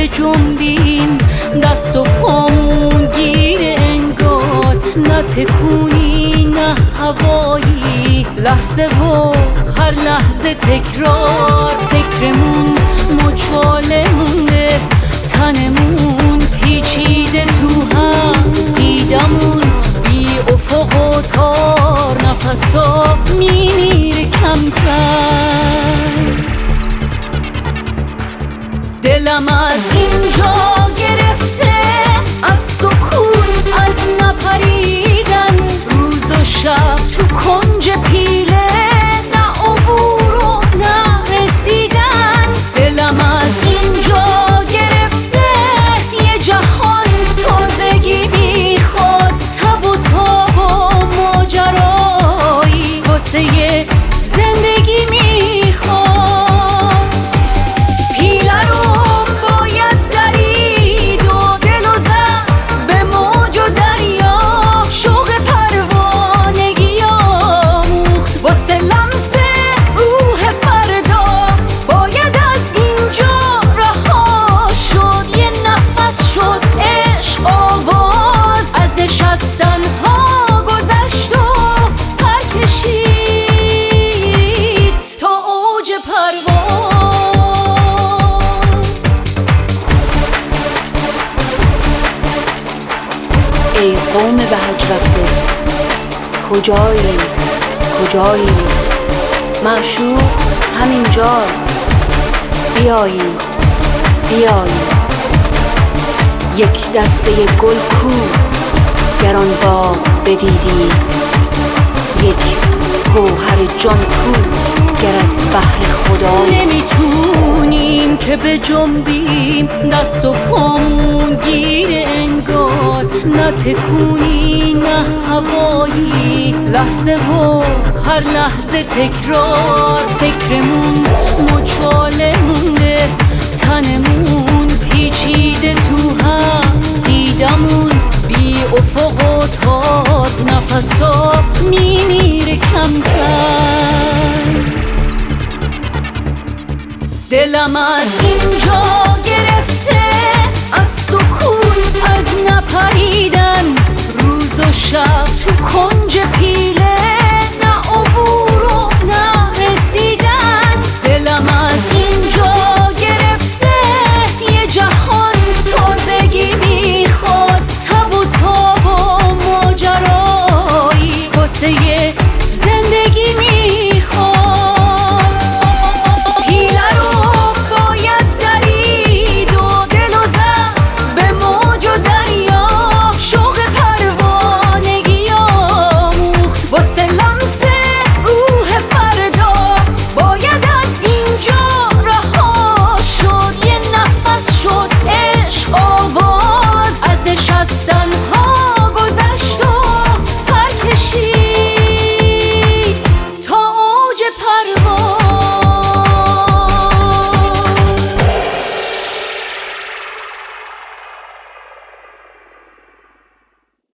جنبیم دست و پامون گیر انگار، نه تکونی نه هوایی، لحظه و هر لحظه تکرار. فکرمون مچالمونه، تنمون پیچیده تو هم، دیدمون بی افق و تار، نفسا میمیره کم کم. دلم از اینجا گرفته، از سکون، از نپریدن، روز و شب تو کنج پیله، نه عبور و نه رسیدن. دلم از اینجا گرفته، یه جهان تازگی میخواد، تب و تاب و ماجرایی واسه یه زندگی میخواد. ای قوم به حج رفته، کجایید کجایید؟ معشوق همینجاست، بیایید بیایید. یک دسته گل کو گران باغ بدیدید، یک گوهر جان کو گر از بحر خدا. نمیتونیم که به جنبیم دست و پامون گیر انگار، نه تکونی نه هوایی، لحظه و هر لحظه تکرار. فکرمون مچالمونه، تنمون پیچیده تو هم، دیدمون بی افق و تار، نفسا میمیره کم کم. دلم از اینجا